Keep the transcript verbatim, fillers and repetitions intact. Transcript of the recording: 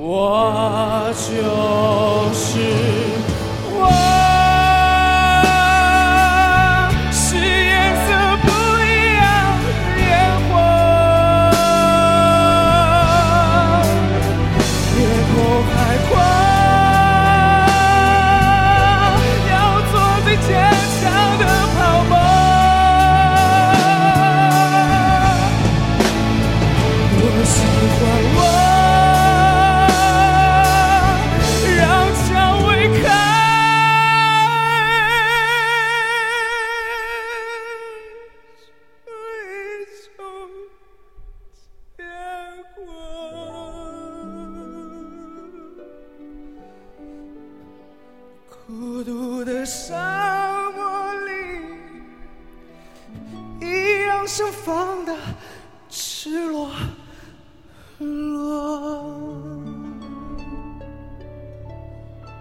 我就是我，是颜色不一样的烟火，天空海阔，要做最坚强的泡沫。我喜欢我。孤独的沙漠里，一样盛放的赤裸。